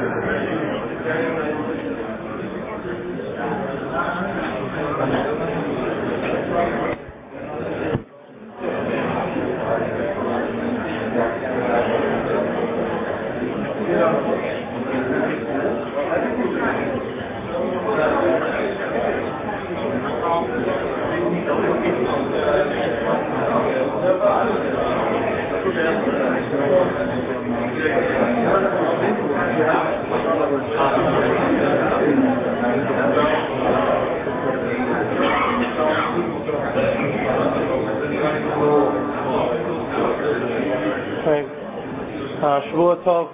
Shavua Tov.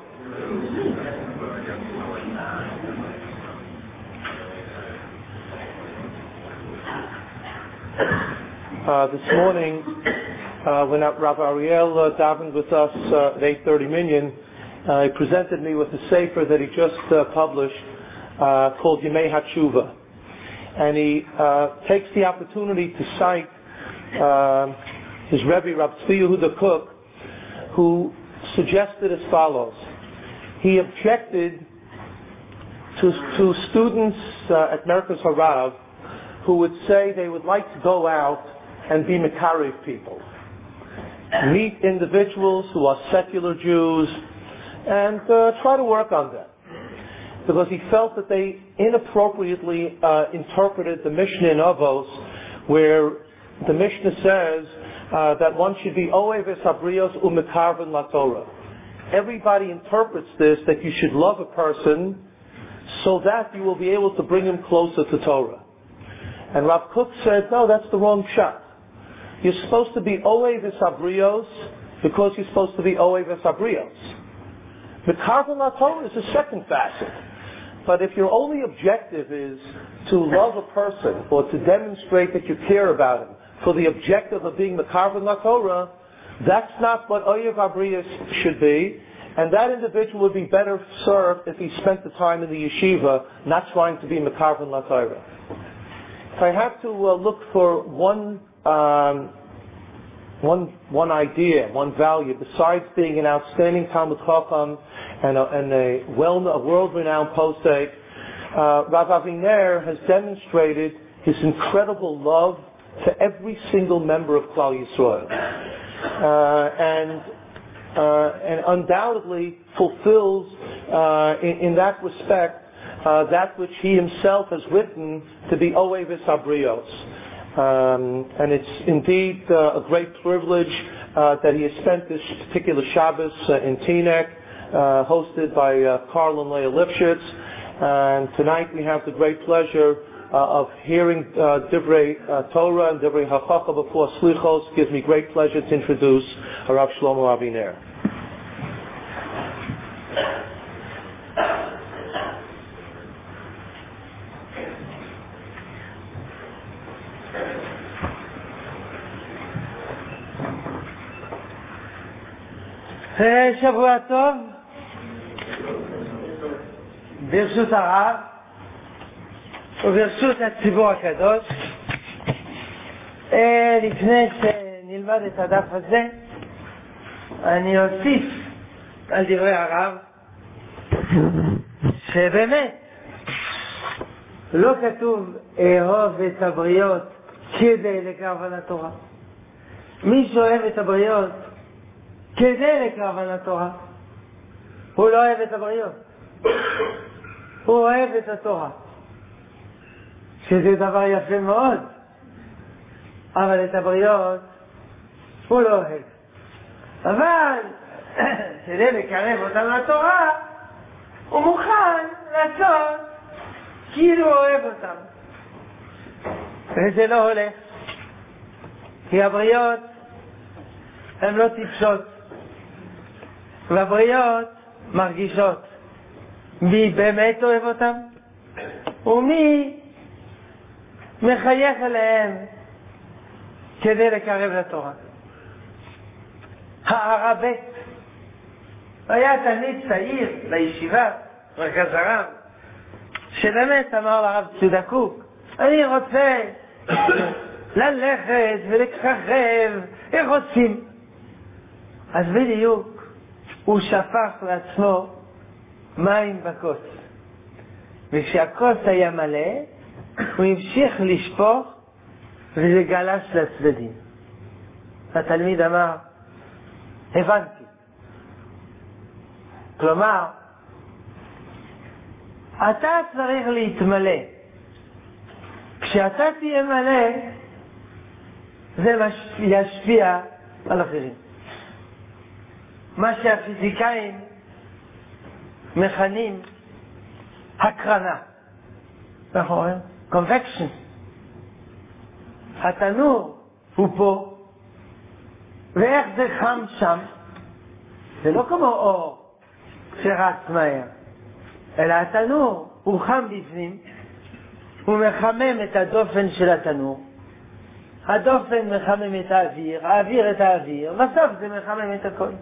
This morning, when Rav Ariel davened with us at 8:30 minyan, he presented me with a sefer that he just published called Yemei HaTshuva. And he takes the opportunity to cite his Rebbe, Rav Tzvi Yehuda Kook, who suggested as follows. He objected to students at Merkaz Harav who would say they would like to go out and be Mekarev people, meet individuals who are secular Jews and try to work on them, because he felt that they inappropriately interpreted the Mishnah in Avos, where the Mishnah says that one should be Oev es Habrios u'mekarven laTorah. Everybody interprets this that you should love a person so that you will be able to bring him closer to Torah. And Rav Kook said, no, that's the wrong shot. You're supposed to be Oev es Habrios because you're supposed to be Oev es Habrios. Mekarven laTorah is a second facet. But if your only objective is to love a person or to demonstrate that you care about him for the objective of being Mekarven laTorah, that's not what Oyev Habrios should be, and that individual would be better served if he spent the time in the yeshiva not trying to be Mekarven laTorah. If I have to look for one idea, one value, besides being an outstanding Talmud Chacham and a world-renowned posek, Rav Aviner has demonstrated his incredible love to every single member of Klal Yisrael, and undoubtedly fulfills in that respect that which he himself has written to be Oev es Habrios. And it's indeed a great privilege that he has spent this particular Shabbos in Teaneck, hosted by Carl and Leah Lipschitz. And tonight we have the great pleasure of hearing Divrei Torah and Divrei HaChacham before Slichos. It gives me great pleasure to introduce Rav Shlomo Aviner. שבוע טוב, ברשות הרב וברשות הציבור הקדוש. לפני שנלמד את הדף הזה, אני אוסיף על דברי הרב שבאמת לא כתוב אהוב את הבריות כדי לקרב על התורה. מי שאוהב את הבריות כדי לקרב על התורה, הוא לא אוהב את הבריות, הוא אוהב את התורה, שזה דבר יפה מאוד, אבל את הבריות הוא לא אוהב. אבל כדי לקרב אותם לתורה הוא מוכן לעשות כאילו הוא אוהב אותם, וזה לא הולך, כי הבריות הן לא טיפשות, והבריות מרגישות מי באמת אוהב אותם ומי מחייך אליהם כדי לקרב לתורה. הערבית היה תלמיד צעיר לישיבה מרכז הרב, שבאמת אמר לרב צודה קוק, אני רוצה ללכת ולככב, איך עושים? אז בדיוק הוא שפך לעצמו מים בכוס. וכשהכוס היה מלא, הוא המשיך לשפוך, וזה גלש לצדדים. התלמיד אמר, הבנתי. כלומר, אתה צריך להתמלא. כשאתה תהיה מלא, זה ישפיע על אחרים. מה שהפיזיקאים מכנים הקרנה. נכון? convection. התנור הוא פה, ואיך זה חם שם? זה לא כמו אור שרץ מהר, אלא התנור הוא חם בפנים, הוא מחמם את הדופן של התנור, הדופן מחמם את האוויר, האוויר את האוויר, בסוף זה מחמם את הכל.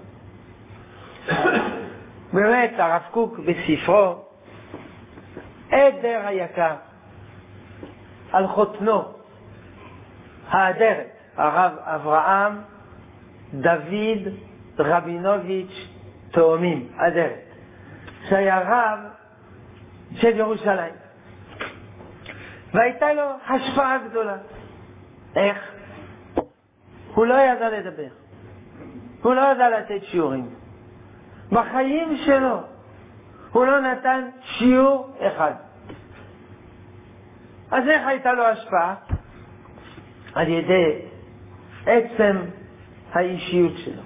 באמת הרב קוק בספרו עדר היקר על חותנו האדרת, הרב אברהם דוד רבינוביץ' תאומים, אדרת, שהיה רב של ירושלים, והייתה לו השפעה גדולה. איך? הוא לא ידע לדבר, הוא לא ידע לתת שיעורים בחיים שלו, הוא לא נתן שיעור אחד. אז איך הייתה לו השפעה? על ידי עצם האישיות שלו.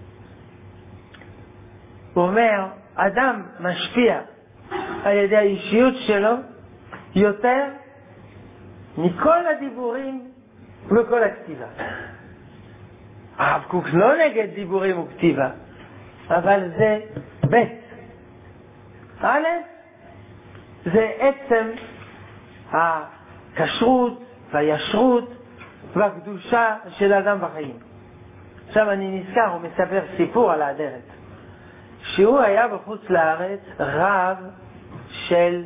הוא אומר, אדם משפיע על ידי האישיות שלו יותר מכל הדיבורים וכל הכתיבה. הרב קוק לא נגד דיבורים וכתיבה, אבל זה בית. א', זה עצם הכשרות והישרות והקדושה של האדם בחיים. עכשיו אני נזכר, הוא מספר סיפור על האדרת, שהוא היה בחוץ לארץ רב של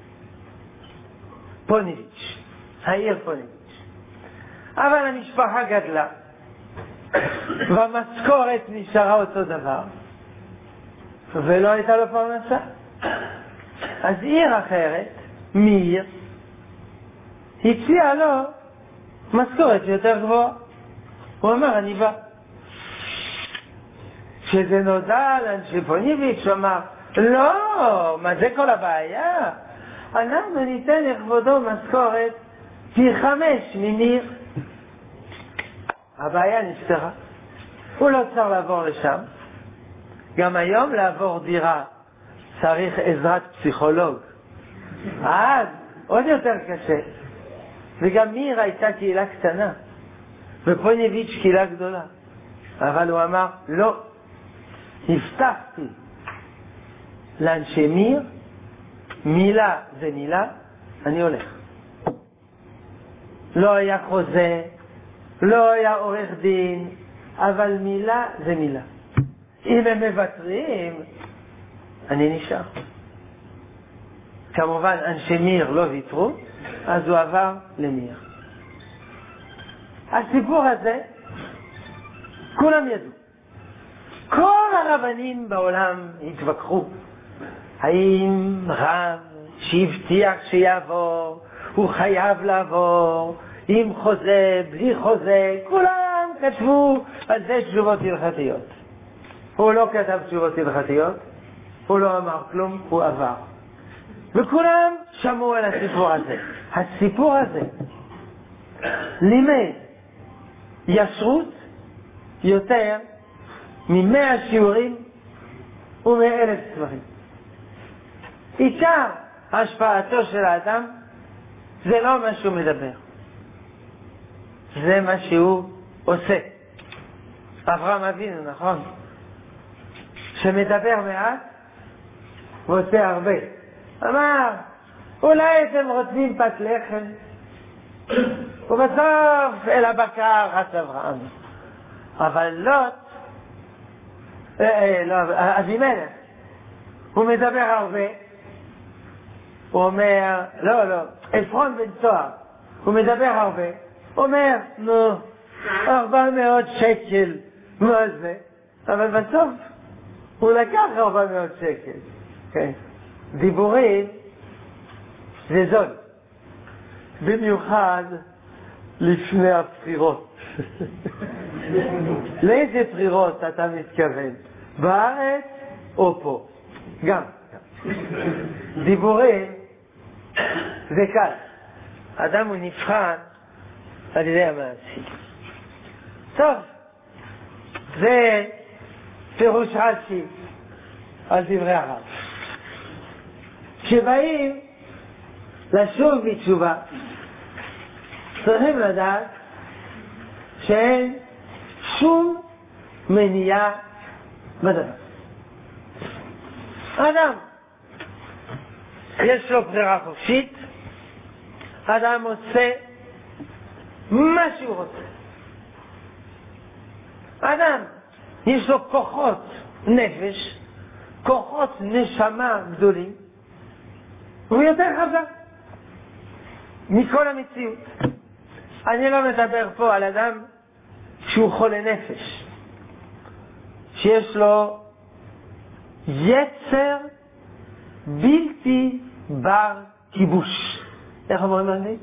פוניביץ', העיר פוניביץ', אבל המשפחה גדלה והמשכורת נשארה אותו דבר ולא הייתה לו פרנסה. אז עיר אחרת, מיר, הציעה לו משכורת יותר גבוהה. הוא אמר, אני בא. כשזה נודע לאנשי פוניביץ', הוא אמר, לא, מה זה כל הבעיה? אנחנו ניתן לכבודו משכורת פי 5 ממיר. הבעיה נפתרה. הוא לא צריך לעבור לשם. גם היום לעבור דירה צריך עזרת פסיכולוג. אז עוד יותר קשה. וגם מיר הייתה קהילה קטנה, ופוניביץ' קהילה גדולה. אבל הוא אמר, לא, הבטחתי לאנשי מיר, מילה זה מילה, אני הולך. לא היה חוזה, לא היה עורך דין, אבל מילה זה מילה. אם הם מבטרים, אני נשאר. כמובן אנשי מיר לא ויתרו, אז הוא עבר למיר. הסיפור הזה כולם ידעו. כל הרבנים בעולם התווכחו האם רב שהבטיח שיעבור הוא חייב לעבור, עם חוזה, בלי חוזה. כולם כתבו על זה תשובות הלכתיות. הוא לא כתב תשובות הלכתיות, הוא לא אמר כלום, הוא עבר. וכולם שמעו על הסיפור הזה. הסיפור הזה לימד ישרות יותר מ100 שיעורים ו100,000 ספרים. עיקר השפעתו של האדם זה לא מה שהוא מדבר, זה מה שהוא עושה. אברהם אבינו, נכון? שמדבר מעט ועושה הרבה. אמר, אולי אתם רוצים פת לחם, ובסוף אל הבקר רץ אברהם. אבל אבימלך, הוא מדבר הרבה. הוא אומר, לא, עפרון בן צוהר, הוא מדבר הרבה. הוא אומר, 400 שקל, מה זה? אבל בסוף הוא לקח 400 שקל. כן. דיבורים זה זול. במיוחד לפני הבחירות. לאיזה בחירות אתה מתכוון? בארץ או פה? גם. דיבורים זה קל. אדם הוא נבחן על ידי המעשים. טוב, זה פירוש רש"י על דברי הרב. כשבאים לשוב בתשובה, צריכים לדעת שאין שום מניעה בדבר. אדם, יש לו בחירה חופשית, אדם עושה מה שהוא רוצה. אדם, יש לו כוחות נפש, כוחות נשמה גדולים, הוא יותר חזק מכל המציאות. אני לא מדבר פה על אדם שהוא חולה נפש, שיש לו יצר בלתי בר כיבוש. איך אומרים באנגלית?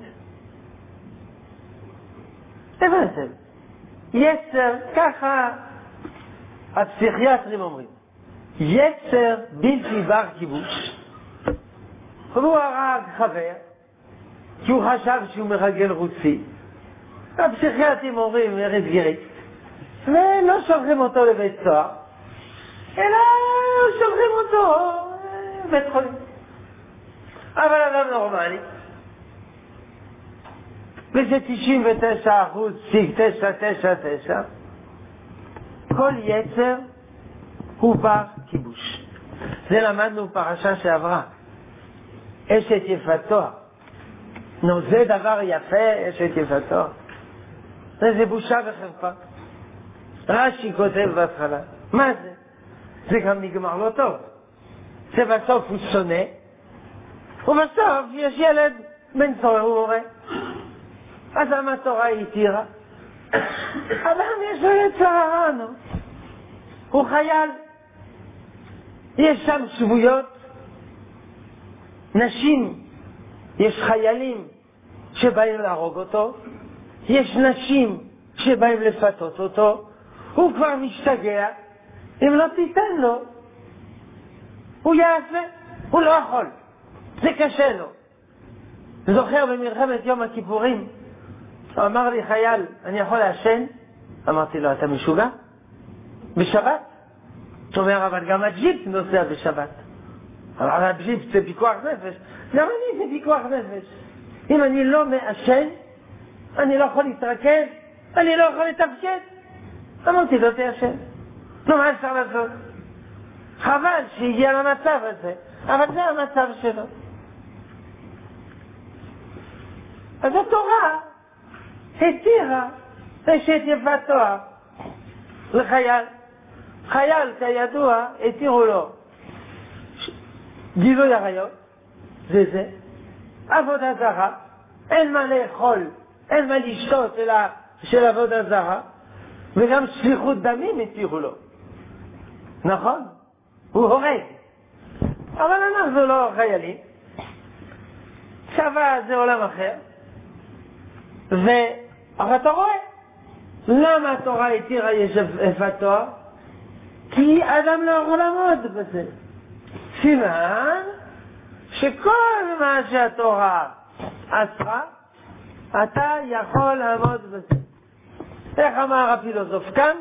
הבנתם? יצר, ככה הפסיכיאטרים אומרים, יצר בלתי בר כיבוש. הוא הרג חבר כי הוא חשב שהוא מרגל רוסי. הפסיכיאטרים אומרים ארץ גרית, ולא שולחים אותו לבית סוהר, אלא שולחים אותו בית חולים. אבל אדם נורמלי, וזה 99.999%, כל יצר הוא בר כיבוש. זה למדנו פרשה שעברה, אשת יפתו. נו, זה דבר יפה, אשת יפתו. זה בושה וחרפה. רש"י כותב בהתחלה, מה זה? זה גם נגמר לא טוב. זה בסוף הוא שונא, ובסוף יש ילד בן צוער, הוא הורה. אז למה התורה התירה? אדם יש לו יצר הרע, נו. הוא חייל. יש שם שבויות, נשים, יש חיילים שבאים להרוג אותו, יש נשים שבאים לפתות אותו, הוא כבר משתגע, אם לא תיתן לו, הוא יעשה, הוא לא יכול, זה קשה לו. זוכר במלחמת יום הכיפורים, אמר לי חייל, אני יכול לעשן? אמרתי לו, אתה משוגע? בשבת? הוא אומר, אבל גם הג'יפ נוסע בשבת. אבל הג'יפ זה פיקוח נפש. גם אני זה פיקוח נפש. אם אני לא מעשן, אני לא יכול להתרכז, אני לא יכול לתפקד. אמרתי, לא תעשן. נו, מה אפשר לעשות? חבל שהגיע למצב הזה, אבל זה המצב שלו. אז התורה התירה אשת יפת תואר לחייל. חייל, כידוע, התירו לו גילוי עריות, זה, עבודה זרה, אין מה לאכול, אין מה לשתות אלא של עבודה זרה, וגם שליחות דמים התירו לו. נכון? הוא הורג. אבל אנחנו לא חיילים. צבא זה עולם אחר. אבל אתה רואה, למה התורה התירה יפת תואר? כי אדם לא יכול לעמוד בזה. סימן שכל מה שהתורה אסרה, אתה יכול לעמוד בזה. איך אמר הפילוסוף קאנט?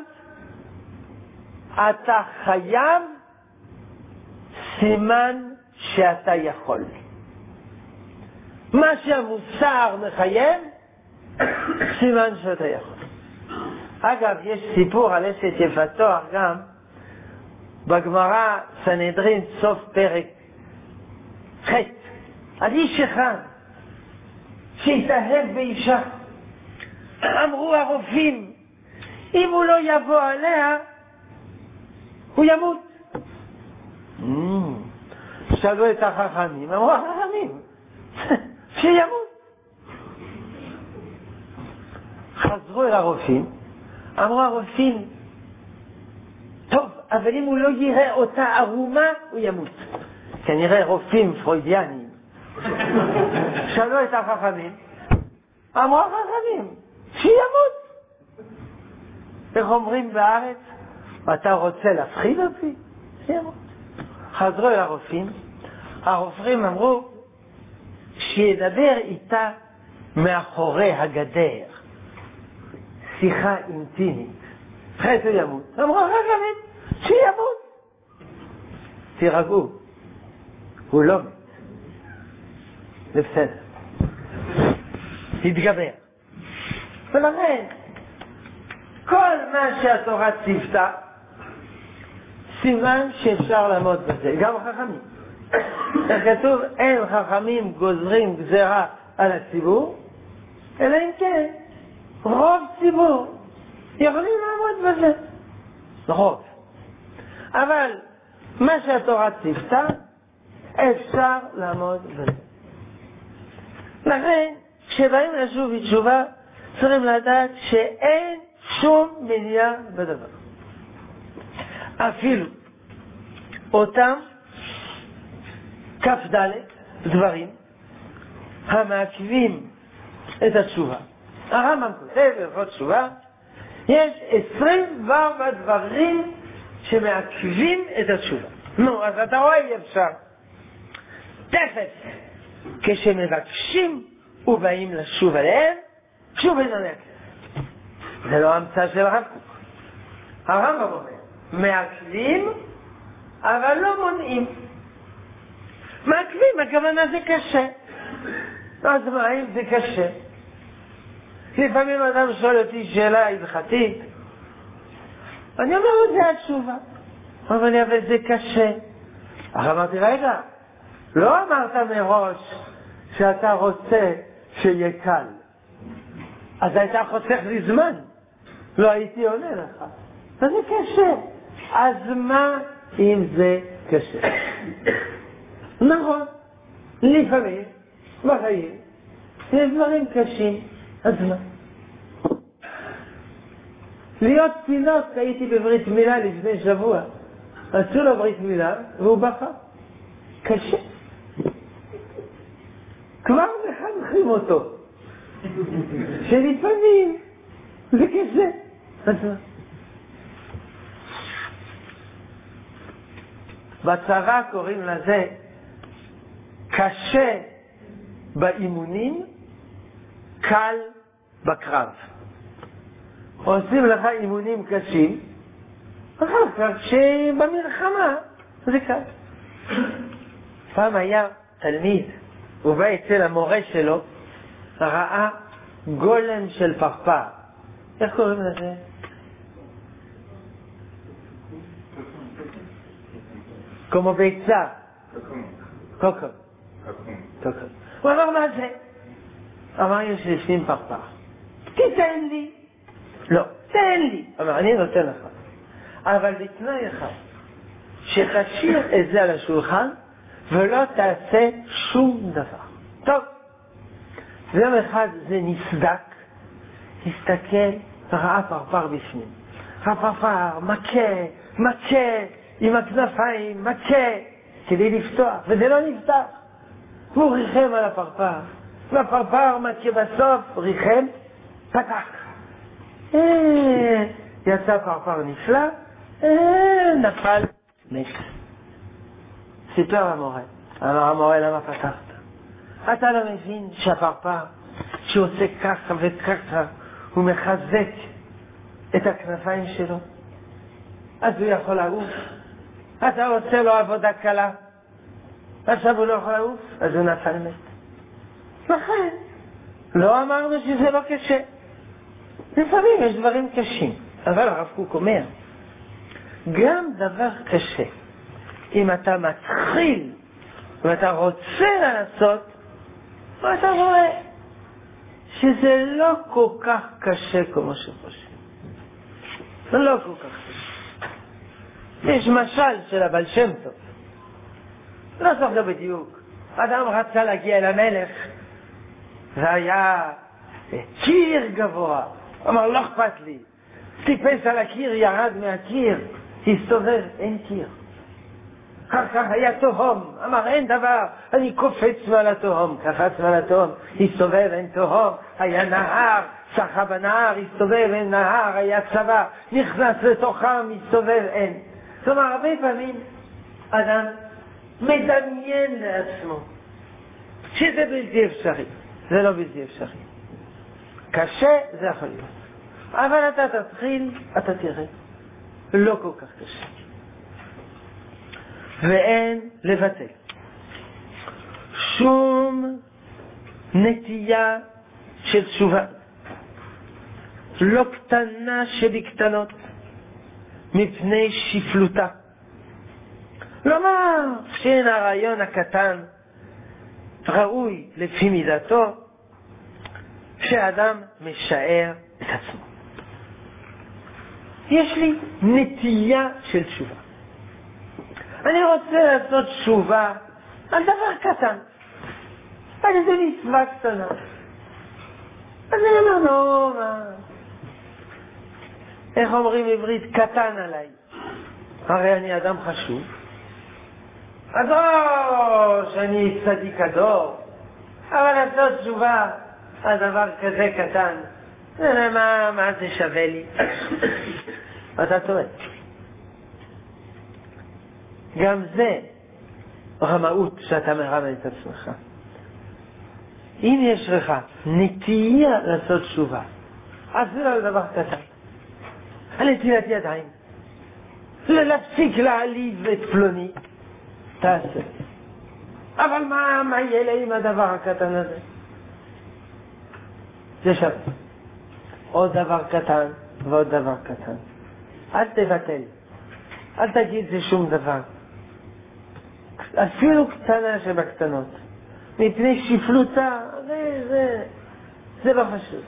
אתה חייב, סימן שאתה יכול. מה שהמוסר מחייב, סימן שאתה יכול. אגב, יש סיפור על אשת יפת תואר גם בגמרא סנהדרין סוף פרק ח' על איש אחד שהתאהב באישה. אמרו הרופאים, אם הוא לא יבוא עליה הוא ימות. שאלו את החכמים, אמרו החכמים שימות. חזרו אל הרופאים, אמרו הרופאים, טוב, אבל אם הוא לא יראה אותה ערומה, הוא ימות. כנראה רופאים פרוידיאנים, שאלו את החכמים, אמרו החכמים, שימות. איך אומרים בארץ? אתה רוצה להפחיד אותי? שימות. חזרו אל הרופאים, הרופאים אמרו, שידבר איתה מאחורי הגדר, שיחה אינטימית, אחרי הוא ימות. אמרו החכמים, שימות. תירגעו, הוא לא מת. זה בסדר. תתגבר. ולכן, כל מה שהתורה ציוותה, סימן שאפשר לעמוד בזה, גם חכמים. כתוב, אין חכמים גוזרים גזרה על הציבור, אלא אם כן, רוב ציבור יכולים לעמוד בזה. רוב. אבל מה שהתורה ציוותה, אפשר לעמוד בזה. לכן, כשבאים לשוב בתשובה, צריכים לדעת שאין שום מניעה בדבר. אפילו אותם כ"ד דברים המעכבים את התשובה. הרמב"ם כותב בהלכות תשובה, יש 24 דברים שמעכבים את התשובה. נו, אז אתה רואה אי אפשר. תכף, כשמבקשים ובאים לשוב עליהם, שוב אינו מעכב. זה לא המצאה של הרב קוק. הרמב"ם אומר, מעכבים, אבל לא מונעים. מעכבים, הכוונה זה קשה. אז מה אם זה קשה? לפעמים אדם שואל אותי שאלה הלכתית, אני אומר לו זה התשובה. אבל לי, אבל זה קשה. אז אמרתי, רגע, לא אמרת מראש שאתה רוצה שיהיה קל. אז הייתה חוסך לי זמן. לא הייתי עונה לך. אז זה קשה. אז מה אם זה קשה? נכון. לפעמים, בחיים, יש דברים קשים. אז מה? להיות תינוק, הייתי בברית מילה לפני שבוע. עשו לו ברית מילה, והוא בכה. קשה. כבר מחנכים אותו. שלפעמים זה קשה. אז מה? בצבא קוראים לזה קשה באימונים, קל בקרב. עושים לך אימונים קשים, אחר כך שבמלחמה זה קל. פעם היה תלמיד, הוא בא אצל המורה שלו, ראה גולם של פרפר. איך קוראים לזה? כמו ביצה. קוקו. הוא אמר, מה זה? אמר, יש לפנים פרפר. תיתן לי. לא, תן לי. אמר, אני נותן לך. אבל בתנאי אחד, שתשאיר את זה על השולחן, ולא תעשה שום דבר. טוב. ויום אחד זה נסדק, הסתכל, ראה פרפר בפנים. הפרפר מכה, עם הכנפיים, מכה, כדי לפתוח, וזה לא נפתח. הוא ריחם על הפרפר, והפרפר מכה בסוף, ריחם, פתח. יצא פרפר נפלא, נפל, מת. סיפר המורה, אמר המורה, למה פתחת? אתה לא מבין שהפרפר, שהוא עושה ככה וככה, הוא מחזק את הכנפיים שלו, אז הוא יכול לעוף. אתה עושה לו עבודה קלה, עכשיו הוא לא יכול לעוף, אז הוא נפל מת. לכן, לא אמרנו שזה לא קשה. לפעמים יש דברים קשים, אבל הרב קוק אומר, גם דבר קשה, אם אתה מתחיל ואתה רוצה לעשות, ואתה רואה שזה לא כל כך קשה כמו שחושב. זה לא כל כך קשה. יש משל של הבעל שם טוב. לא זוכר בדיוק. אדם רצה להגיע אל המלך, והיה קיר גבוה. אמר, לא אכפת לי. טיפס על הקיר, ירד מהקיר, הסתובב, אין קיר. אחר כך היה תהום, אמר אין דבר, אני קופץ מעל התהום, קפץ מעל התהום, הסתובב, אין תהום, היה נהר, שחה בנהר, הסתובב, אין נהר, היה צבא, נכנס לתוכם, הסתובב, אין. זאת אומרת, הרבה פעמים אדם מדמיין לעצמו שזה בלתי אפשרי. זה לא בלתי אפשרי. קשה זה יכול להיות. אבל אתה תתחיל, אתה תראה. לא כל כך קשה. ואין לבטל. שום נטייה של תשובה. לא קטנה שבקטנות. מפני שפלותה. לומר שאין הרעיון הקטן ראוי לפי מידתו שאדם משער את עצמו. יש לי נטייה של תשובה. אני רוצה לעשות תשובה על דבר קטן, על איזה מצווה קטנה. אז אני אומר, לא, מה? איך אומרים עברית? קטן עליי. הרי אני אדם חשוב. אז שאני צדיק הדור, אבל לעשות תשובה על דבר כזה קטן, מה זה שווה לי? אתה טועה. גם זה רמאות שאתה מרמה את עצמך. אם יש לך נטייה לעשות תשובה, אז זה לא דבר קטן. על נטילת ידיים, להפסיק להעליב את פלוני, תעשה. אבל מה יהיה לי עם הדבר הקטן הזה? זה שווה. עוד דבר קטן ועוד דבר קטן. אל תבטל. אל תגיד זה שום דבר. אפילו קטנה שבקטנות. מפני שפלותה, זה לא חשוב.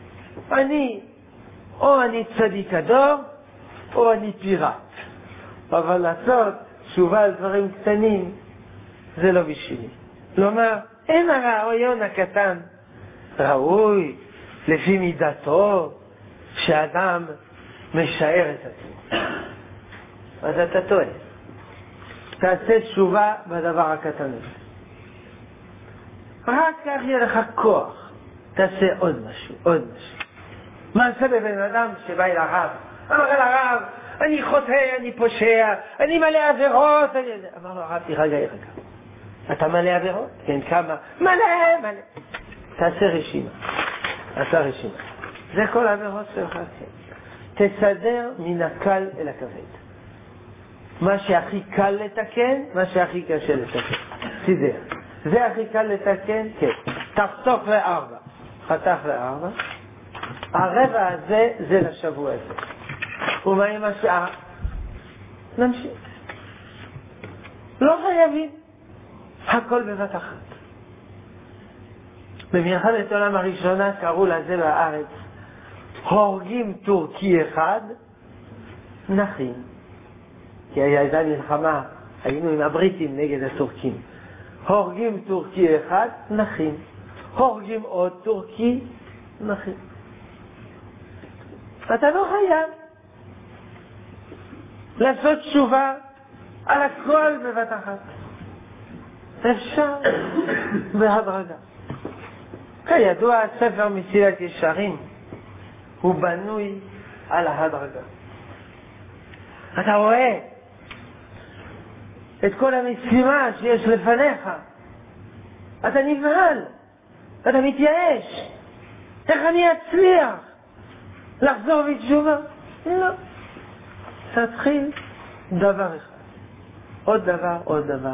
או אני צדיק הדור, או אני פירט. אבל לעשות תשובה על דברים קטנים, זה לא בשבילי. כלומר, אין הרעיון הקטן ראוי לפי מידתו שאדם משער את עצמו. אז אתה טועה. תעשה תשובה בדבר הקטן הזה. רק כך יהיה לך כוח. תעשה עוד משהו. מה זה בבן אדם שבא אל הרב? אמר אל הרב, אני חוטא, אני פושע, אני מלא עבירות. אמר לו הרב, תירגע. אתה מלא עבירות? כן, כמה? מלא. תעשה רשימה. זה כל העבירות שלך. תסדר מן הקל אל הכבד. מה שהכי קל לתקן, מה שהכי קשה לתקן. תסדר. זה הכי קל לתקן? כן. תחתוך ל4. חתך ל4. הרבע הזה זה לשבוע הזה. ומה עם השעה? נמשיך. לא חייבים. הכל בבת אחת. במלחמת העולם הראשונה קראו לזה בארץ הורגים טורקי אחד, נחים. כי הייתה מלחמה, היינו עם הבריטים נגד הטורקים. הורגים טורקי אחד, נחים. הורגים עוד טורקי, נחים. אתה לא חייב לעשות תשובה על הכל בבת אחת. אפשר בהדרגה. כידוע, הספר מסילת ישרים הוא בנוי על ההדרגה. אתה רואה את כל המשימה שיש לפניך. אתה נבהל, אתה מתייאש. איך אני אצליח לחזור בתשובה? לא. תתחיל דבר אחד. עוד דבר.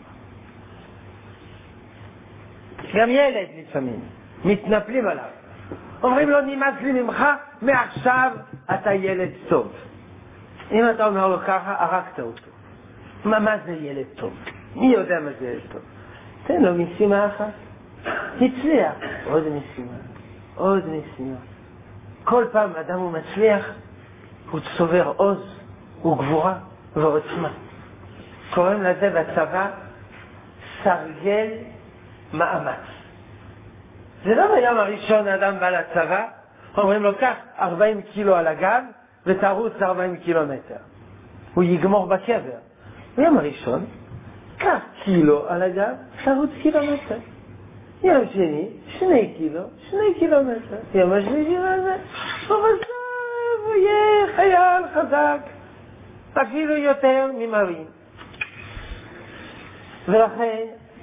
גם ילד לפעמים מתנפלים עליו. אומרים לו, נמאס לי ממך, מעכשיו אתה ילד טוב. אם אתה אומר לו ככה, הרגת אותו. מה זה ילד טוב? מי יודע מה זה ילד טוב? תן לו משימה אחת. הצליח. עוד משימה. כל פעם אדם הוא מצליח, הוא צובר עוז, הוא גבורה ועוצמה. קוראים לזה בצבא סרגל מאמץ. זה לא ביום הראשון האדם בא לצבא, אומרים לו כך 40 קילו על הגב ותרוץ 40 קילומטר. הוא יגמור בקבר. ביום הראשון, קח קילו על הגב, תרוץ קילומטר. יום שני, 2 קילו, 2 קילומטר. יום השלישי הזה, הוא יהיה חייל חזק, אפילו יותר ממרין. ולכן,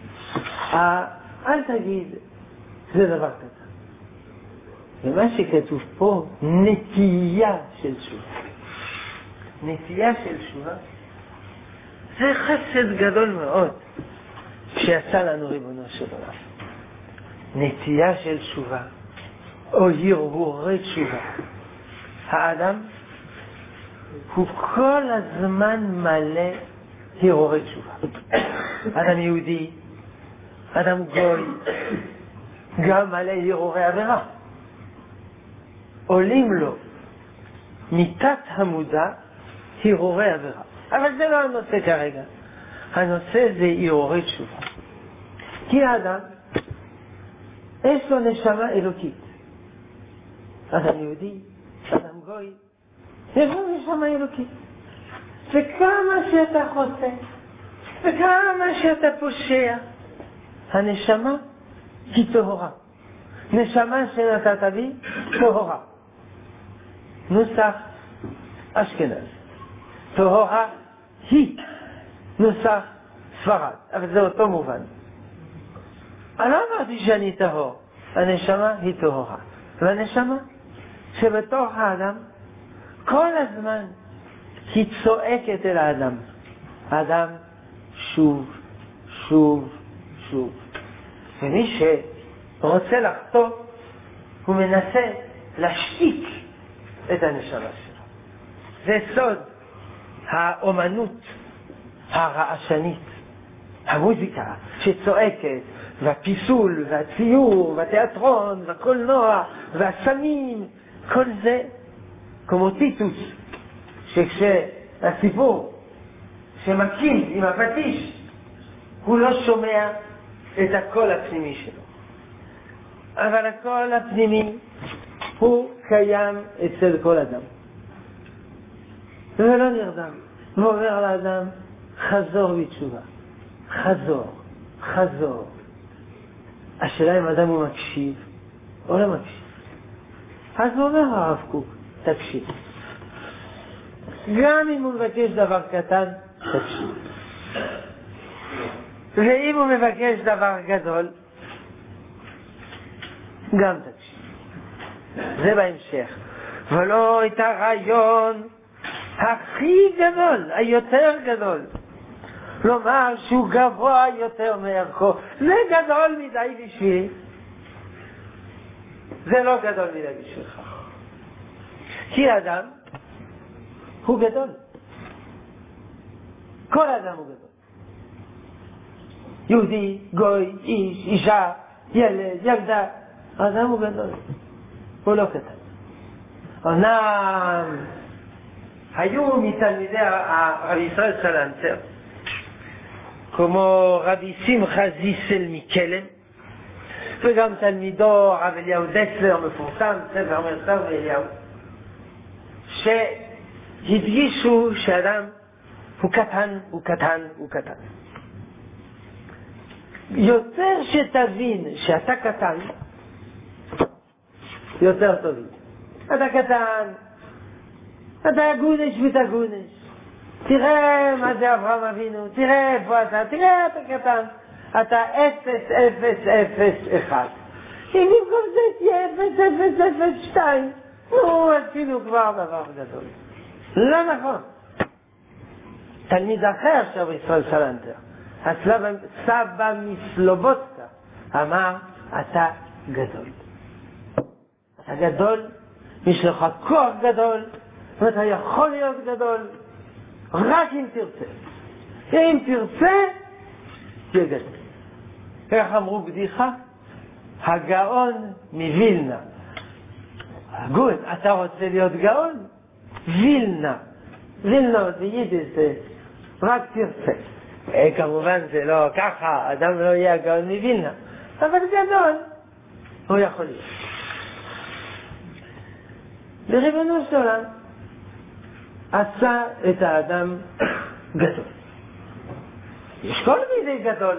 אל תגיד, זה דבר קטן. ומה שכתוב פה, נטייה של תשובה. נטייה של תשובה, זה חסד גדול מאוד שיצא לנו ריבונו של עולם. נטייה של תשובה, או הרהורי תשובה. האדם הוא כל הזמן מלא הרהורי תשובה. אדם יהודי, אדם גוי, גם מלא הרהורי עבירה. עולים לו מתת המודע הרהורי עבירה. אבל זה לא הנושא כרגע. הנושא זה הרהורי תשובה. כי האדם יש לו נשמה אלוקית. אדם יהודי, אדם גוי, יש לו נשמה אלוקית. וכמה שאתה חוצה, וכמה שאתה פושע, הנשמה היא טהורה. נשמה שנתת בי טהורה. נוסח אשכנז. טהורה היא נוסח ספרד, אבל זה אותו מובן. אני לא אמרתי שאני טהור, הנשמה היא טהורה. והנשמה שבתוך האדם כל הזמן היא צועקת אל האדם. האדם שוב, שוב, שוב. ומי שרוצה לחטוא, הוא מנסה להשתיק את הנשמה שלו. זה סוד האומנות הרעשנית, המוזיקה שצועקת, והפיסול, והציור, והתיאטרון, והקולנוע, והסמים, כל זה כמו טיטוס, שכשהסיפור שמקים עם הפטיש, הוא לא שומע את הקול הפנימי שלו. אבל הקול הפנימי הוא קיים אצל כל אדם. ולא נרדם. ואומר לאדם, חזור בתשובה. חזור, חזור. השאלה אם אדם הוא מקשיב או לא מקשיב. אז אומר הרב קוק, תקשיב. גם אם הוא מבקש דבר קטן, תקשיב. ואם הוא מבקש דבר גדול, גם תקשיב. זה בהמשך. ולא את הרעיון הכי גדול, היותר גדול. לומר שהוא גבוה יותר מערכו. זה גדול מדי בשבילי. זה לא גדול מדי בשבילך. כי אדם הוא גדול. כל אדם הוא גדול. יהודי, גוי, איש, אישה, ילד, ילדה. אדם הוא גדול. הוא לא קטן. אומנם היו מתלמידי הרב ישראל סלנטר, כמו רבי שמחה זיסל מקלם, וגם תלמידו הרב אליהו דסלר מפורסם, ספר מרסר ואליהו, שהדגישו שאדם הוא קטן, הוא קטן, הוא קטן. יותר שתבין שאתה קטן, יותר טובים. אתה קטן, אתה גונש ותגונש. תראה מה זה אברהם אבינו, תראה איפה תראה אתה קטן. אתה 0,0,0,1. אם במקום זה תהיה 0,0,0,2, נו, עשינו כבר דבר גדול. לא נכון. תלמיד אחר של ישראל סלנטר, סבא מסלובודקה, אמר, אתה גדול. אתה גדול, יש לך כוח גדול, ואתה יכול להיות גדול, רק אם תרצה. אם תרצה, תהיה גדול. איך אמרו בדיחה? הגאון מווילנה. גוד, אתה רוצה להיות גאון? וילנה. וילנה זה יידיש, זה רק תרצה. כמובן זה לא ככה, אדם לא יהיה הגאון מווילנה. אבל גדול, הוא יכול להיות. וריבונו של עולם עשה את האדם גדול. יש כל מיני גדול.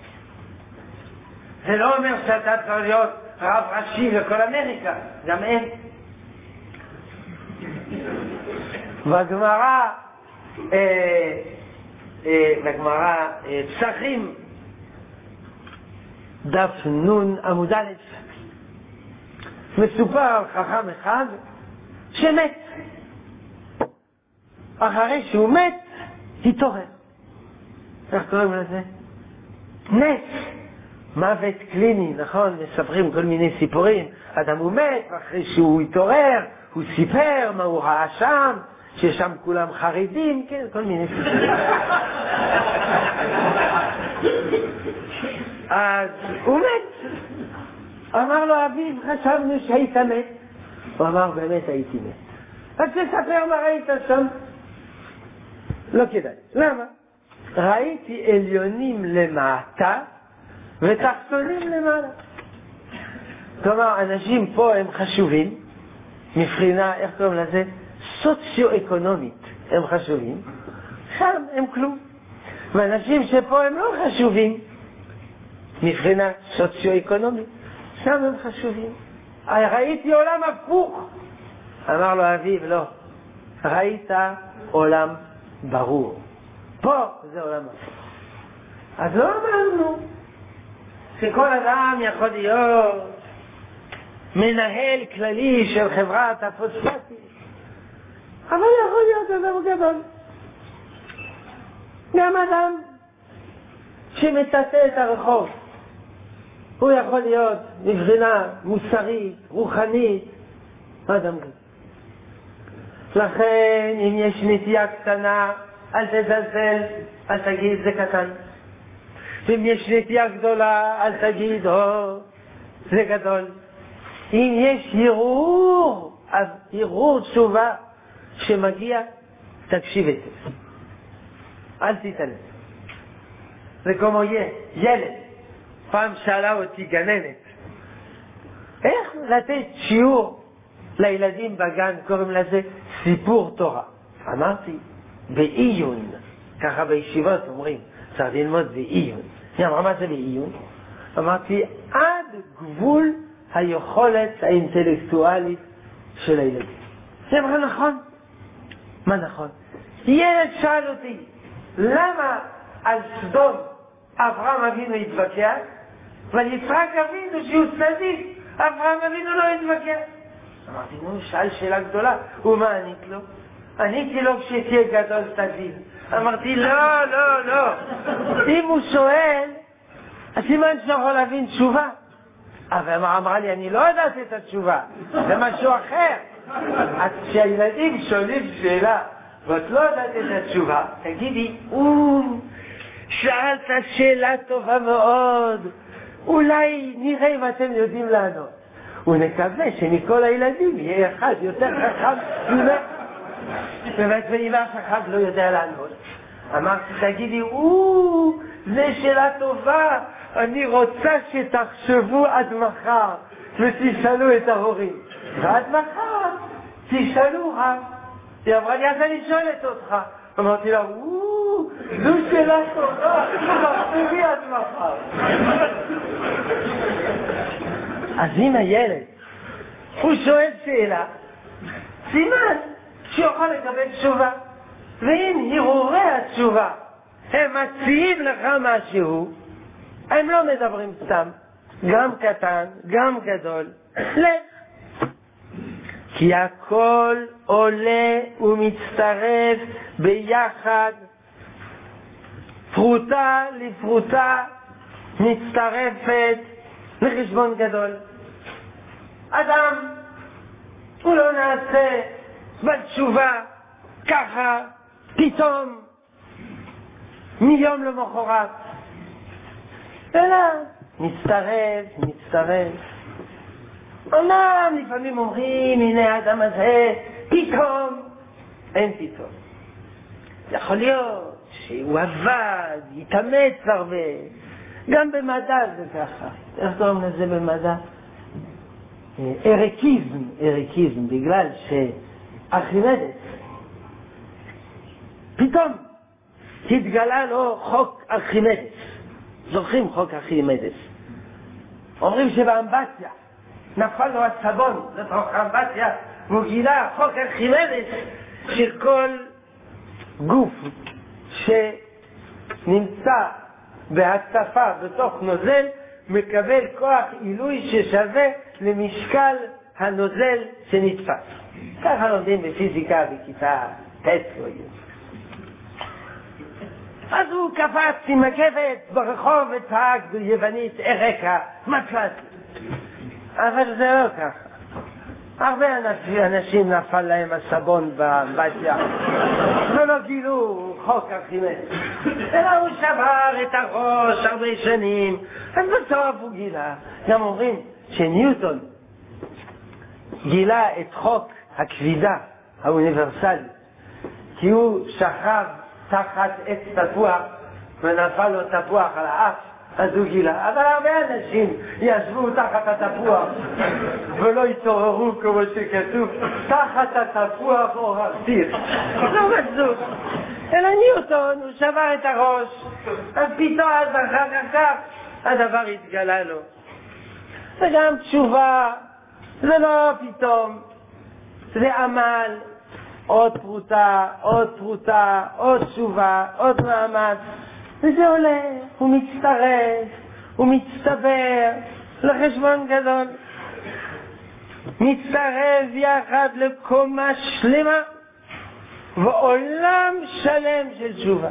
זה לא אומר שאתה צריך להיות רב ראשי לכל אמריקה, גם אין. בגמרא פסחים דף נון עמוד א' מסופר על חכם אחד שמת. אחרי שהוא מת התעורר. איך קוראים לזה? נס. מוות קליני, נכון? מספרים כל מיני סיפורים. אדם הוא מת, אחרי שהוא התעורר הוא סיפר מה הוא ראה שם, ששם כולם חרדים, כן, כל מיני סיפורים. אז הוא מת. אמר לו אביו, חשבנו שהיית מת. הוא אמר, באמת הייתי מת. אז תספר מה ראית שם. לא כדאי. למה? ראיתי עליונים למטה ותחתונים למעלה. כלומר, אנשים פה הם חשובים, מבחינה, איך קוראים לזה? סוציו-אקונומית הם חשובים, שם הם כלום. ואנשים שפה הם לא חשובים, מבחינה סוציו-אקונומית, שם הם חשובים. ראיתי עולם הפוך. אמר לו אביו, לא. ראית עולם ברור. פה זה עולם הפוך. אז לא אמרנו שכל אדם יכול להיות מנהל כללי של חברת הפוספטים. אבל יכול להיות אדם גדול. גם אדם שמטאטא את הרחוב. הוא יכול להיות מבחינה מוסרית, רוחנית, אדם גדול. לכן אם יש נטייה קטנה, אל תזלזל, אל תגיד זה קטן. אם יש נטייה גדולה, אל תגיד, זה גדול. אם יש הרהור, אז הרהור תשובה שמגיע, תקשיב את זה. אל תתעלם. זה כמו ילד. פעם שאלה אותי גננת, איך לתת שיעור לילדים בגן, קוראים לזה סיפור תורה. אמרתי, בעיון, ככה בישיבות אומרים, צריך ללמוד בעיון. היא אמרה, מה זה בעיון? אמרתי, עד גבול היכולת האינטלקטואלית של הילדים. זה אמרה, נכון. מה נכון? ילד שאל אותי, למה על סדום אברהם אבינו התווכח, ועל יצחק אבינו שהוא צדיק, אברהם אבינו לא התווכח? אמרתי, נו, שאל שאלה גדולה, ומה ענית לו? עניתי לו, כשתהיה גדול תבין. אמרתי, לא, לא, לא. אם הוא שואל, הסימן שיכול להבין תשובה. אבל אמרה לי, אני לא יודעת את התשובה, זה משהו אחר. אז כשהילדים שואלים שאלה, ואת לא יודעת את התשובה, תגידי, שאלת שאלה טובה מאוד, אולי נראה אם אתם יודעים לענות. ונקווה שמכל הילדים יהיה אחד יותר חכם ממך. באמת ואם אף אחד לא יודע לענות. אמרתי, תגידי, זה שאלה טובה, אני רוצה שתחשבו עד מחר ותשאלו את ההורים. ועד מחר תשאלו רב. היא אמרה לי, אז אני שואלת אותך. אמרתי לה, זו שאלה טובה, תחשבי עד מחר. אז אם הילד הוא שואל שאלה, סימן שיוכל לקבל תשובה. ואם הרהורי התשובה הם מציעים לך משהו, הם לא מדברים סתם, גם קטן, גם גדול. לך. כי הכל עולה ומצטרף ביחד, פרוטה לפרוטה מצטרפת לחשבון גדול. אדם הוא לא נעשה בתשובה ככה פתאום מיום למחרת, אלא מצטרף. אומנם לפעמים אומרים, הנה האדם הזה פתאום, אין פתאום. יכול להיות שהוא עבד, התאמץ הרבה, גם במדע זה ככה. איך קוראים לזה במדע? אריקיזם, בגלל שארכימדס פתאום התגלה לו חוק ארכימדס. זוכרים חוק ארכימדס? אומרים שבאמבטיה נפל לו הסבון לתוך האמבטיה, והוא גילה חוק ארכימדס שכל גוף שנמצא בהצפה בתוך נוזל מקבל כוח עילוי ששווה למשקל הנוזל שנתפס. ככה לומדים בפיזיקה בכיתה ט' או י'. אז הוא קפץ עם רכבת ברחוב וצעק ביוונית ארקה, מצאתי. אבל זה לא ככה. הרבה אנשים נפל להם הסבון באמבטיה ולא גילו חוק ארכימדס, אלא הוא שבר את הראש הרבה שנים, אז בסוף הוא גילה. גם אומרים שניוטון גילה את חוק הכבידה האוניברסלי, כי הוא שכב תחת עץ תפוח ונפל לו תפוח על האף, אז הוא גילה. אבל הרבה אנשים ישבו תחת התפוח ולא התעוררו כמו שכתוב, תחת התפוח אור הסיר. לא מצאו. אלא ניוטון, הוא שבר את הראש, אז פתאום אחר כך הדבר התגלה לו. וגם תשובה, זה לא פתאום, זה עמל, עוד פרוטה, עוד פרוטה, עוד תשובה, עוד מאמץ, וזה עולה, הוא מצטרף, הוא מצטבר לחשבון גדול, מצטרף יחד לקומה שלמה ועולם שלם של תשובה,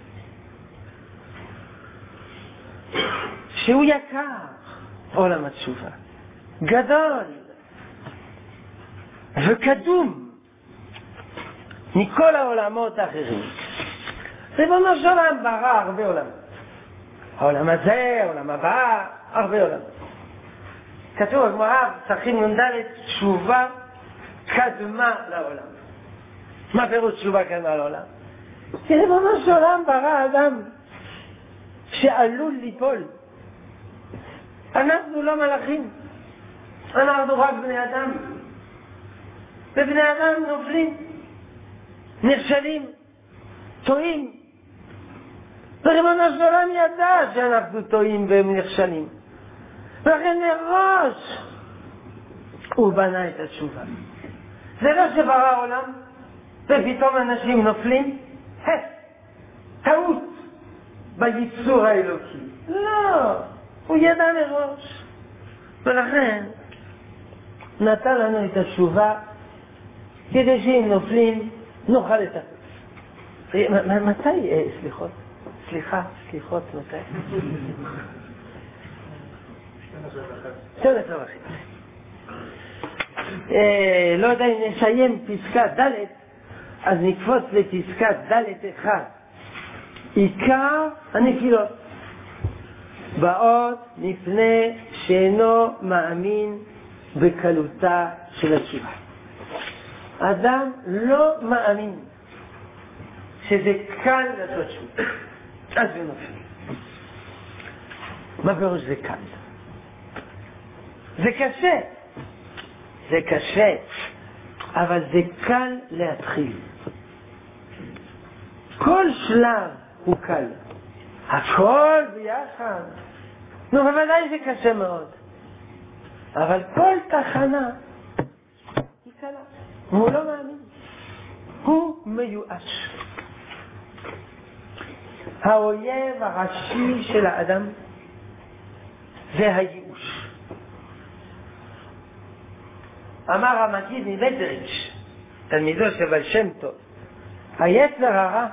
שהוא יקר, עולם התשובה, גדול וקדום מכל העולמות האחרים. ריבונו של עולם ברא הרבה עולמות. העולם הזה, העולם הבא, הרבה עולמות. כתוב בגמרא, פסחים נ"ד, תשובה קדמה לעולם. מה פירוש תשובה קדמה לעולם? כי ריבונו של עולם ברא אדם שעלול ליפול. אנחנו לא מלאכים, אנחנו רק בני אדם. ובני אדם נופלים, נכשלים, טועים. וריבונו של עולם ידע שאנחנו טועים ונכשלים, ולכן מראש הוא בנה את התשובה. זה לא שברא עולם ופתאום אנשים נופלים, טעות ביצור האלוקי. לא, הוא ידע מראש, ולכן נתן לנו את התשובה כדי שאם נופלים נוכל לתקן. מתי סליחות, מתי? 12:30. לא יודע אם נסיים פסקה ד', אז נקפוץ לפסקה ד' 1. עיקר הנפילות באות מפני שאינו מאמין בקלותה של התשובה. אדם לא מאמין שזה קל לעשות תשובה, אז זה נופל. מה פירוש זה קל? זה קשה, אבל זה קל להתחיל. כל שלב הוא קל, הכל ביחד. נו, בוודאי זה קשה מאוד, אבל כל תחנה היא קלה. הוא לא מאמין, הוא מיואש. האויב הראשי של האדם זה הייאוש. אמר המגיד מבזריץ', תלמידו של בעל שם טוב, היצר הרע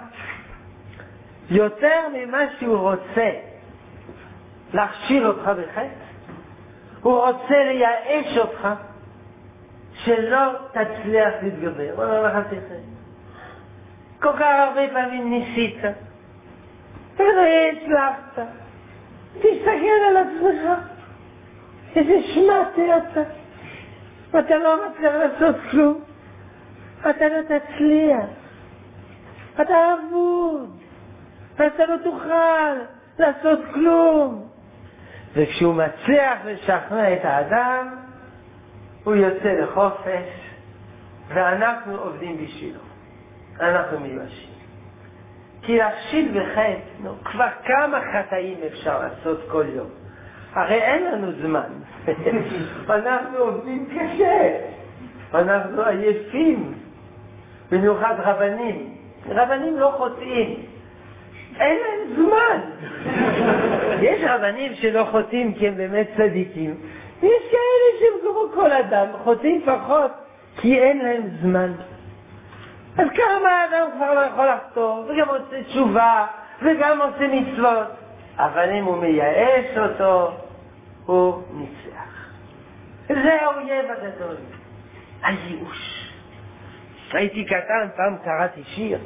יותר ממה שהוא רוצה להכשיר אותך בחטא, הוא רוצה לייאש אותך שלא תצליח להתגבר. הוא אומר לך תראה, כל כך הרבה פעמים ניסית ולא הצלחת, תסתכל על עצמך, איזה שמעתי אתה, ואתה לא מצליח לעשות כלום, אתה לא תצליח, אתה אבוד, ואתה לא תוכל לעשות כלום. וכשהוא מצליח לשכנע את האדם, הוא יוצא לחופש, ואנחנו עובדים בשבילו. אנחנו מיואשים. כי להפשיל בחטא, כבר כמה חטאים אפשר לעשות כל יום? הרי אין לנו זמן. אנחנו עובדים קשה. אנחנו עייפים. במיוחד רבנים. רבנים לא חוטאים. אין להם זמן. יש רבנים שלא חוטאים כי הם באמת צדיקים. יש כאלה שהם כמו כל אדם, חוטאים פחות כי אין להם זמן. אז כמה האדם כבר לא יכול לחטוא, וגם עושה תשובה, וגם עושה מצוות. אבל אם הוא מייאש אותו, הוא ניצח. זה האויב הגדול, הייאוש. הייתי קטן, פעם קראתי שיר.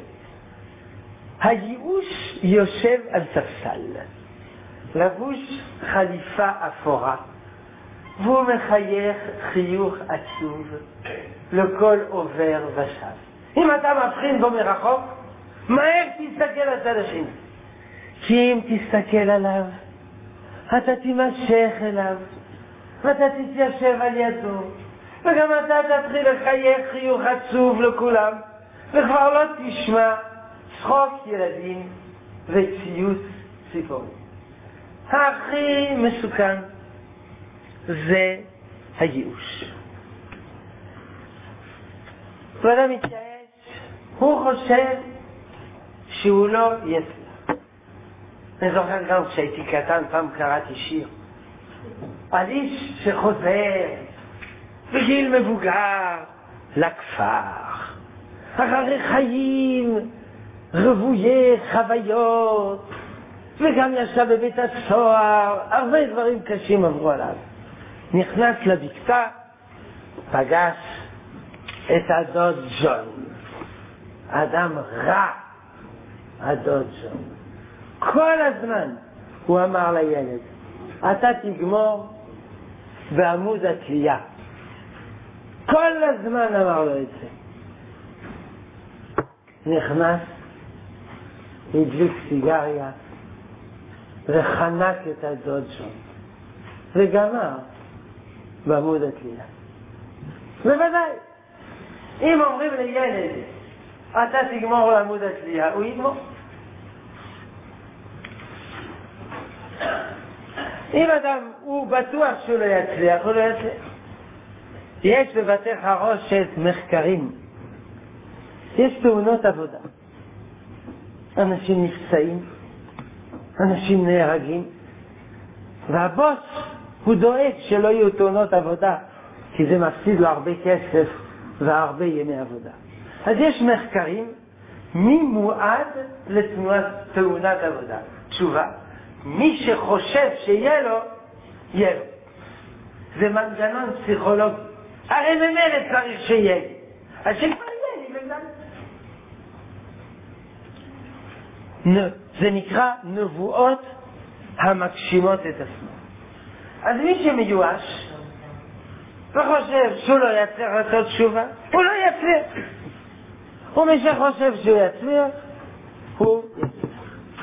הייאוש יושב על ספסל, לבוש חליפה אפורה, והוא מחייך חיוך עצוב לכל עובר ושב. אם אתה מבחין בו מרחוק, מהר תסתכל על הצד השני. כי אם תסתכל עליו, אתה תימשך אליו, ואתה תתיישב על ידו, וגם אתה תתחיל לחייך חיוך עצוב לכולם, וכבר לא תשמע צחוק ילדים וציוץ ציפורים. הכי מסוכן זה הייאוש. ואדם מתייאש, הוא חושב שהוא לא יצליח. אני זוכר גם כשהייתי קטן, פעם קראתי שיר על איש שחוזר בגיל מבוגר לכפר, אחרי חיים רבויי חוויות, וגם ישב בבית הסוהר, הרבה דברים קשים עברו עליו. נכנס לבקתה, פגש את הדוד ג'ון, אדם רע, הדוד ג'ון. כל הזמן הוא אמר לילד, אתה תגמור בעמוד התלייה. כל הזמן אמר לו את זה. נכנס, הדליק סיגריה, וחנק את הדוד ג'ון, וגמר בעמוד התלייה. בוודאי, אם אומרים לילד, אתה תגמור לעמוד התלייה, הוא יגמור. אם אדם הוא בטוח שהוא לא יצליח, הוא לא יצליח. יש בבתי חרושת מחקרים, יש תאונות עבודה, אנשים נפצעים, אנשים נהרגים, והבוס הוא דואג שלא יהיו תאונות עבודה, כי זה מפסיד לו הרבה כסף והרבה ימי עבודה. אז יש מחקרים מי מועד לתאונת עבודה. תשובה, מי שחושב שיהיה לו, יהיה לו. זה מנגנון פסיכולוגי. הרי ממילא צריך שיהיה לי. אז שכבר יהיה לי בגלל. זה נקרא נבואות המגשימות את עצמו. אז מי שמיואש וחושב שהוא לא יצליח לעשות תשובה, הוא לא יצליח. ומי שחושב שהוא יצליח, הוא יצליח.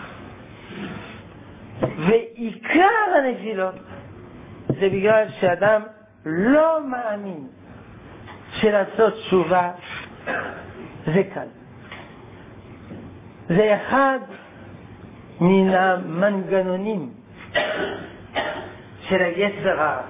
ועיקר הנפילות זה בגלל שאדם לא מאמין שלעשות תשובה זה קל. זה אחד מן המנגנונים של היצר הרע,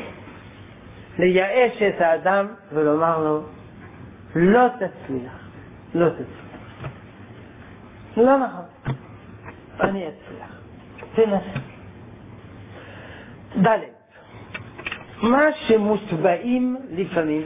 לייאש את האדם ולומר לו לא תצליח, לא תצליח. לא נכון, אני אצליח, תנסה. ד' מה שמוטבעים לפעמים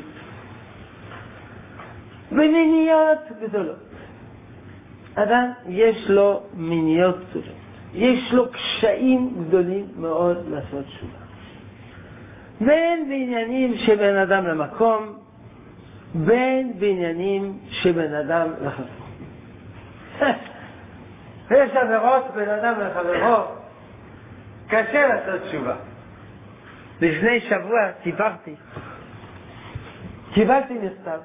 במיניות גדולות. אדם יש לו מיניות גדולות, יש לו קשיים גדולים מאוד לעשות תשובה. בין בעניינים שבין אדם למקום, בין בעניינים שבין אדם לחברו. יש עבירות בין אדם לחברו, קשה לעשות תשובה. לפני שבוע סיפרתי, קיבלתי מכתב,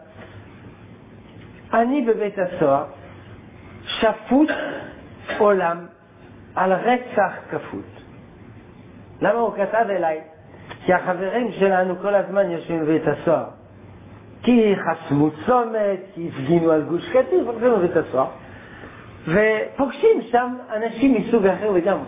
אני בבית הסוהר, שפוט עולם על רצח כפות. למה הוא כתב אליי? כי החברים שלנו כל הזמן יושבים בבית הסוהר. כי חסמו צומת, כי הפגינו על גוש קטיף, הולכים בבית הסוהר. ופוגשים שם אנשים מסוג אחר לגמרי.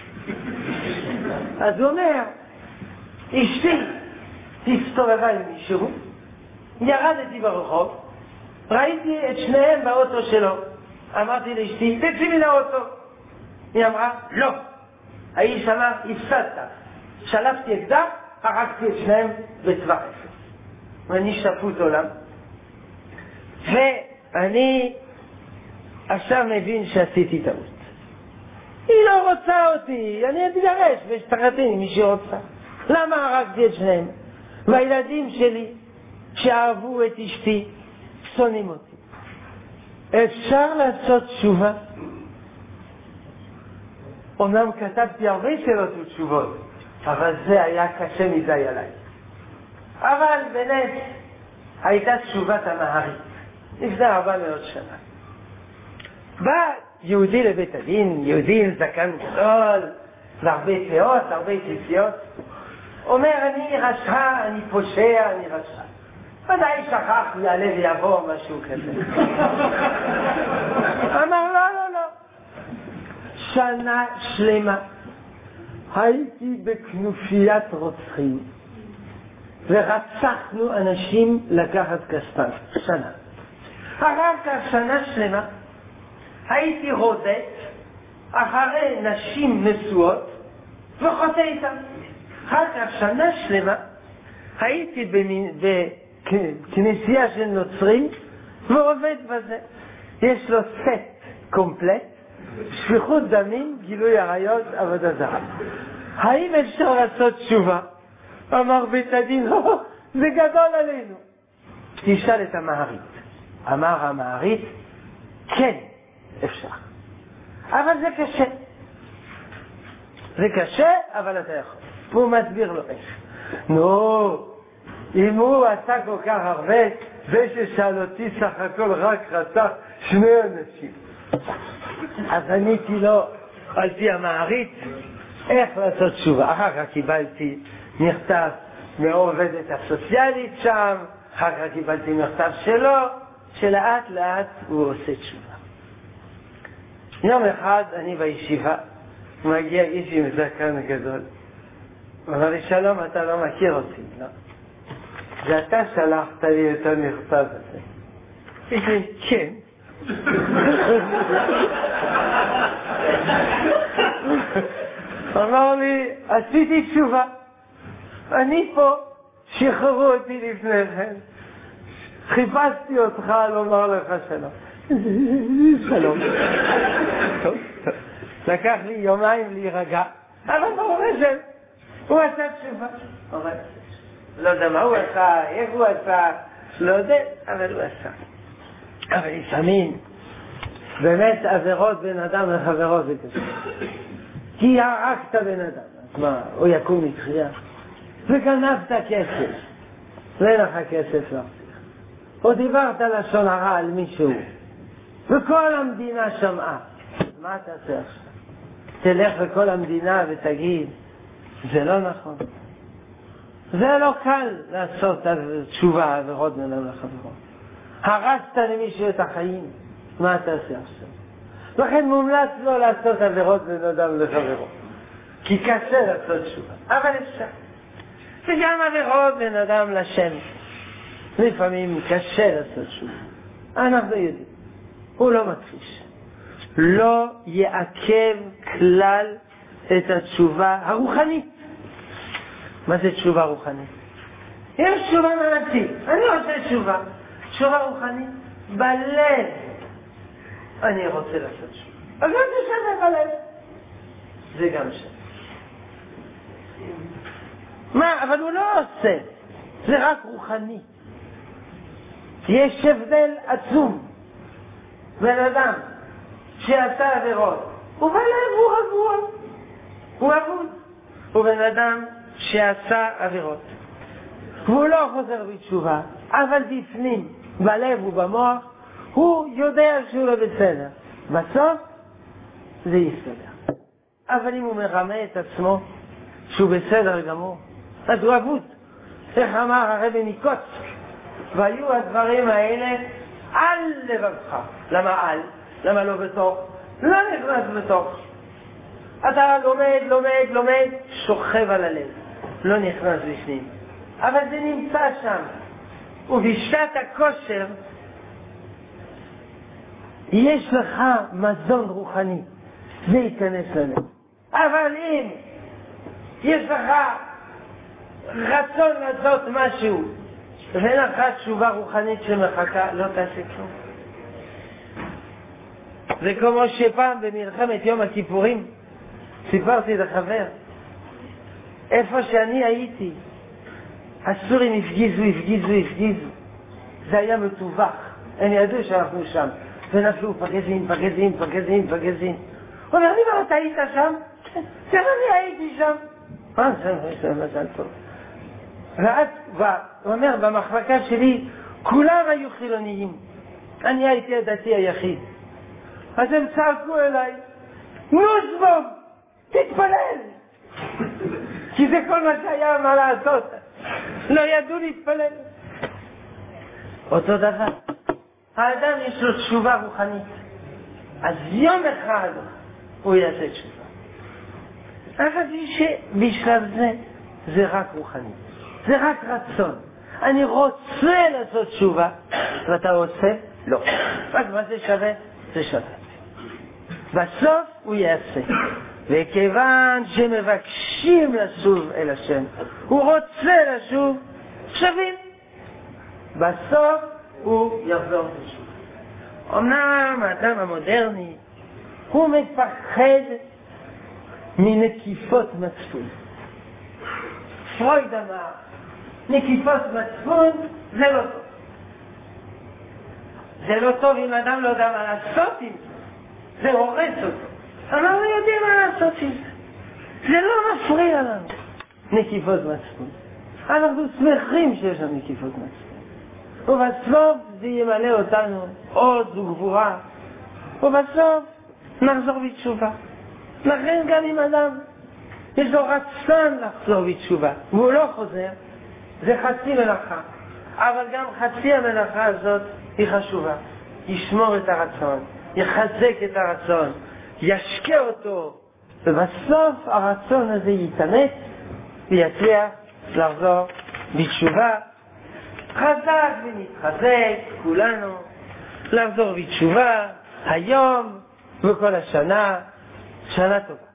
אז הוא אומר, אשתי הסתובבה עם מישהו, ירדתי ברחוב, ראיתי את שניהם באוטו שלו. אמרתי לאשתי, תצאי מן האוטו. היא אמרה, לא. האיש אמר, הפסדת. שלפתי אקדח, הרגתי את שניהם בטווח אפס. ואני שפוט עולם. ואני עכשיו מבין שעשיתי טעות. היא לא רוצה אותי, אני אתגרש ואשתחתני מי שרוצה. למה הרגתי את שניהם? והילדים שלי שאהבו את אשתי שונאים אותי. אפשר לעשות תשובה? אומנם כתבתי הרבה שאלות ותשובות, אבל זה היה קשה מדי עליי. אבל בנס הייתה תשובת המהר"ית לפני 400 שנה. בא יהודי לבית הדין, יהודי עם זקן גדול והרבה פאות, הרבה ציציות, אומר, אני רשע, אני פושע, אני רשע. ודאי שכח, הוא יעלה ויבוא משהו כזה. אמר, לא, לא, לא. שנה שלמה הייתי בכנופיית רוצחים ורצחנו אנשים לקחת כספם. שנה. אחר כך שנה שלמה הייתי רודף אחרי נשים נשואות וחוטא איתם. אחר כך שנה שלמה הייתי בכנסייה של נוצרים ועובד בזה. יש לו סט קומפלט, שפיכות דמים, גילוי עריות, עבודה זרה. האם אפשר לעשות תשובה? אמר בית הדין, זה גדול עלינו. תשאל את המהר"ית. אמר המהר"ית, כן, אפשר. אבל זה קשה. זה קשה, אבל אתה יכול. והוא מסביר לו איך. נו, אם הוא עשה כל כך הרבה, זה ששאל אותי סך הכל רק רצח 2 אנשים. אז עניתי לו על פי המהר"ית איך לעשות תשובה. אחר כך קיבלתי מכתב מהעובדת הסוציאלית שם, אחר כך קיבלתי מכתב שלו, שלאט לאט הוא עושה תשובה. יום אחד אני בישיבה, מגיע איש עם זקן גדול. הוא אמר לי, שלום, אתה לא מכיר אותי, לא? ואתה שלחת לי את המכתב הזה. אמרתי, כן. אמר לי, עשיתי תשובה. אני פה, שחררו אותי לפני כן. חיפשתי אותך לומר לך שלום. שלום. טוב. לקח לי יומיים להירגע. אבל ברוך השם, הוא עשה תשובה. לא יודע מה הוא עשה, איך הוא עשה, לא יודע, אבל הוא עשה. אבל לפעמים, באמת עבירות בין אדם לחברו זה קשה. כי הרגת בן אדם, אז מה, הוא יקום לתחייה. וגנבת כסף, ואין לך כסף להחזיר. או דיברת לשון הרע על מישהו, וכל המדינה שמעה. אז מה אתה עושה עכשיו? תלך לכל המדינה ותגיד, זה לא נכון. זה לא קל לעשות תשובה עבירות בין אדם לחברו. הרסת למישהו את החיים, מה אתה עושה עכשיו? לכן מומלץ לא לעשות עבירות בין אדם לחברו, כי קשה לעשות תשובה, אבל אפשר. וגם עבירות בין אדם לשם, לפעמים קשה לעשות תשובה. אנחנו יודעים, הוא לא מכחיש. לא יעכב כלל את התשובה הרוחנית. מה זה תשובה רוחנית? יש תשובה מעשית, אני עושה תשובה. תשובה רוחנית, בלב אני רוצה לעשות תשובה. אז לא תשנה בלב. זה גם שם. מה? אבל הוא לא עושה. זה רק רוחני. יש הבדל עצום בין אדם שעשה עבירות. ובלב הוא רגוע. הוא אבוד. ובין אדם שעשה עבירות. והוא לא חוזר בתשובה, אבל בפנים, בלב ובמוח, הוא יודע שהוא לא בסדר. בסוף, זה יסתדר. אבל אם הוא מרמה את עצמו, שהוא בסדר גמור, אז הוא אבוד. איך אמר הרבי מקוצק, והיו הדברים האלה על לבבך. למה על? למה לא בתוך? לא נכנס בתוך. אתה לומד, שוכב על הלב, לא נכנס בפנים. אבל זה נמצא שם. ובשעת הכושר, יש לך מזון רוחני, זה ייכנס ללב. אבל אם יש לך רצון לעשות משהו, ואין לך תשובה רוחנית שמחכה, לא תעשה כלום. זה כמו שפעם במלחמת יום הכיפורים, סיפרתי לחבר, איפה שאני הייתי, הסורים הפגיזו, זה היה מטווח, הם ידעו שאנחנו שם, ונפלו פגזים. הוא אומר לי, מה אתה היית שם? זה אני הייתי שם. זה מזל טוב. ואז, הוא אומר, במחלקה שלי, כולם היו חילוניים, אני הייתי הדתי היחיד. אז הם צעקו אליי, נוסבום, תתפלל! כי זה כל מה שהיה מה לעשות. לא ידעו להתפלל. אותו דבר. האדם יש לו תשובה רוחנית. אז יום אחד הוא יעשה תשובה. אבל בשלב זה רק רוחני. זה רק רצון. אני רוצה לעשות תשובה, ואתה רוצה? לא. רק מה זה שווה? זה שווה. בסוף הוא יעשה. וכיוון שמבקשים לשוב אל השם, הוא רוצה לשוב, שווים. בסוף הוא יחזור לשוב. אמנם האדם המודרני, הוא מפחד מנקיפות מצפון. פרויד אמר, נקיפות מצפון זה לא טוב. זה לא טוב אם אדם לא יודע מה לעשות עם זה. זה הורס אותו. אבל לא יודעים מה לעשות עם זה. זה לא מפריע לנו. נקיפות מצפון. אנחנו שמחים שיש לנו נקיפות מצפון. ובסוף זה ימלא אותנו עוד וגבורה. ובסוף נחזור בתשובה. לכן גם אם אדם יש לו רצון לחזור בתשובה והוא לא חוזר, זה חצי מלאכה. אבל גם חצי המלאכה הזאת היא חשובה. ישמור את הרצון, יחזק את הרצון, ישקע אותו, ובסוף הרצון הזה יתאמץ ויצליח לחזור בתשובה. חזק ונתחזק כולנו לחזור בתשובה היום וכל השנה. שנה טובה.